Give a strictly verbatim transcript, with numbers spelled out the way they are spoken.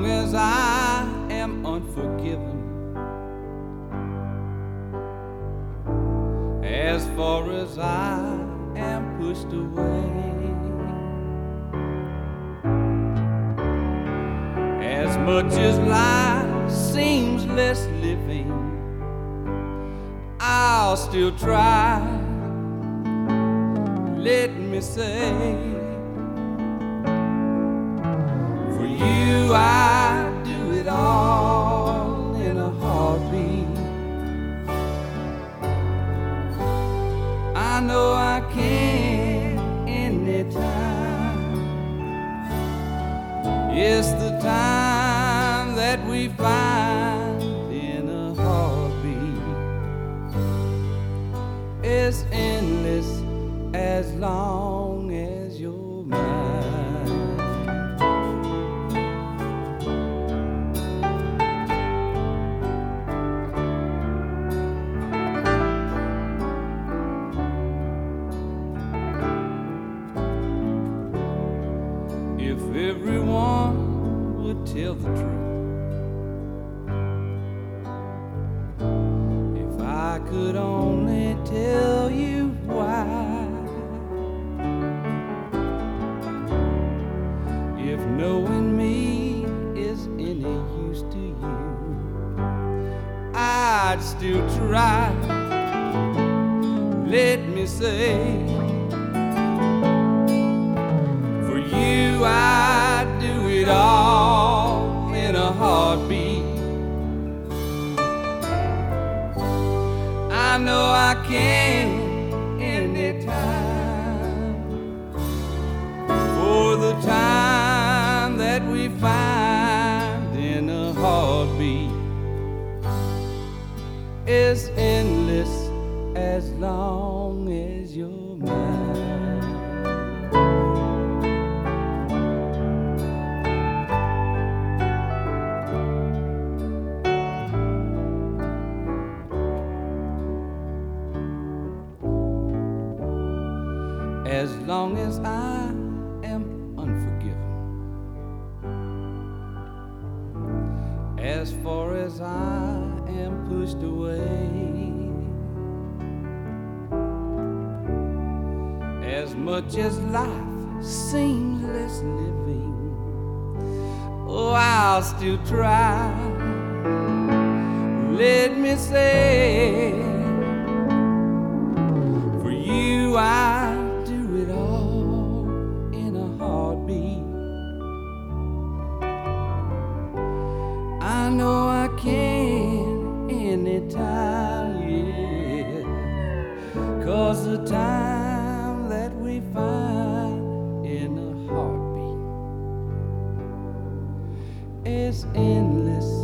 long as I am unforgiven, as far as I am pushed away, as much as life seems less living, I'll still try. Let me say, for you I'd do it all in a heartbeat. I know I can anytime. Yes, the time that we find in a heartbeat is endless as long as you're mine. If everyone would tell the truth, if I could only tell you why, if knowing me is any use to you, I'd still try. Let me say, for you I'd do it all in a heartbeat. I know I can anytime. For the time that we find in a heartbeat is endless as long as you're mine. As long as I am unforgiven, as far as I am pushed away, as much as life seems less living, oh, I'll still try. Let me say, for you I do it all in a heartbeat. I know I can anytime, yeah, 'cause the time that we find in a heartbeat is endless